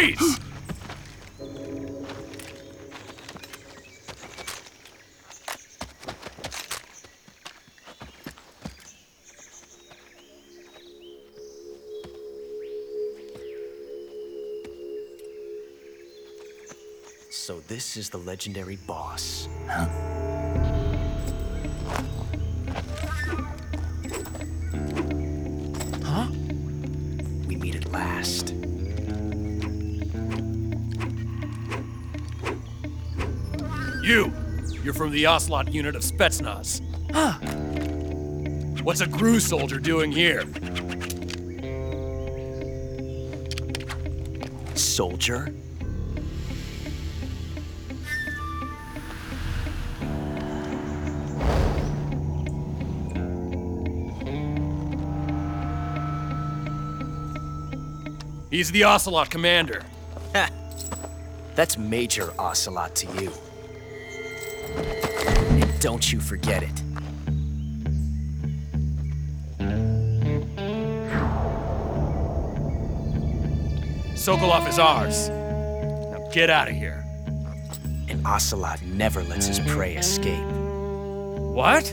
Freeze! So this is the legendary boss. Huh? Huh? We meet at last. You're from the Ocelot unit of Spetsnaz. Huh? What's a GRU soldier doing here? Soldier? He's the Ocelot commander. Ha! That's Major Ocelot to you. And don't you forget it. Sokolov is ours. Now get out of here. And Ocelot never lets his prey escape. What?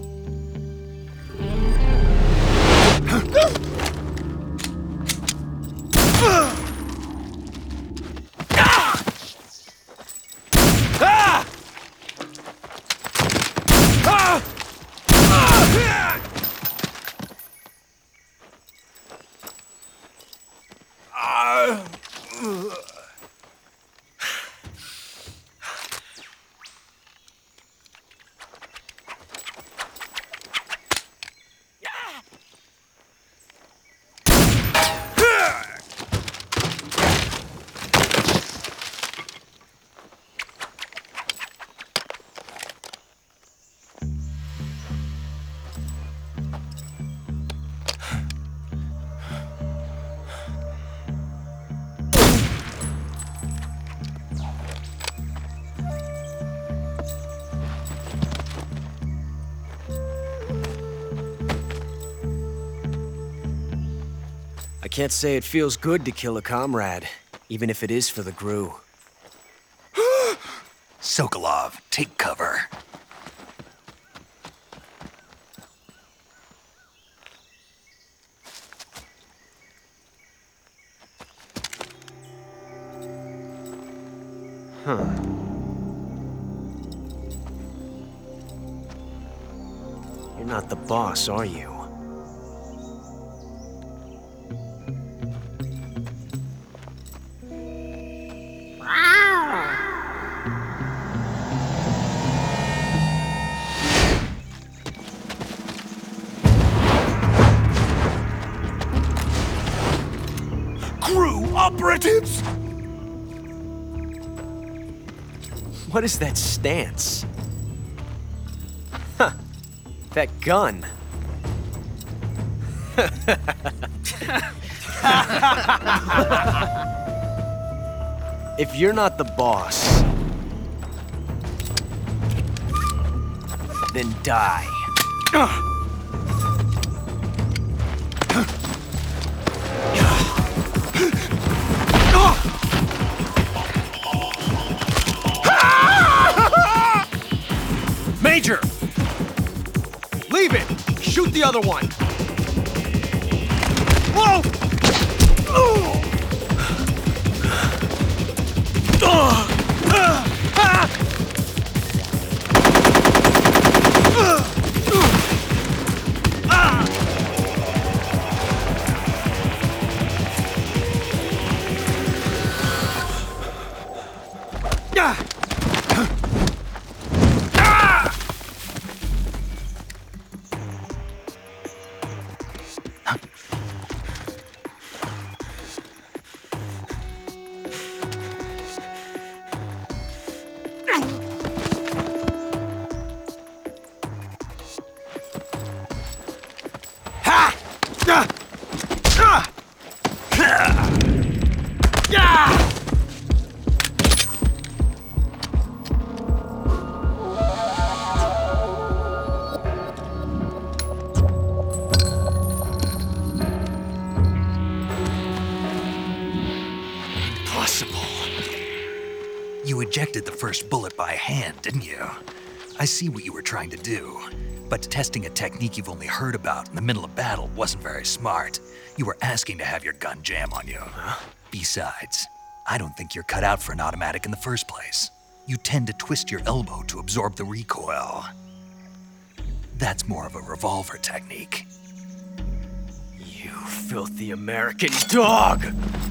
I can't say it feels good to kill a comrade, even if it is for the GRU. Sokolov, take cover. Huh. You're not the boss, are you? GRU operatives! What is that stance? Huh. That gun. If you're not the boss, then die. Major! Leave it! Shoot the other one! Whoa! ejected the first bullet by hand, didn't you? I see what you were trying to do. But testing a technique you've only heard about in the middle of battle wasn't very smart. You were asking to have your gun jam on you. Besides, I don't think you're cut out for an automatic in the first place. You tend to twist your elbow to absorb the recoil. That's more of a revolver technique. You filthy American dog!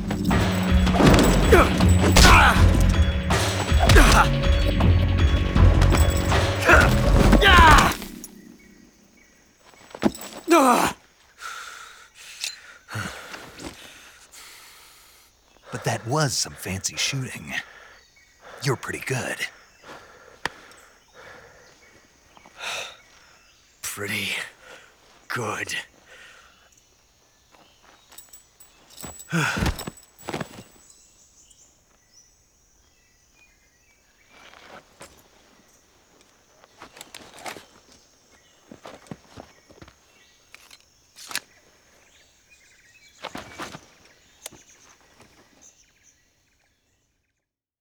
But that was some fancy shooting. You're pretty good. Pretty good.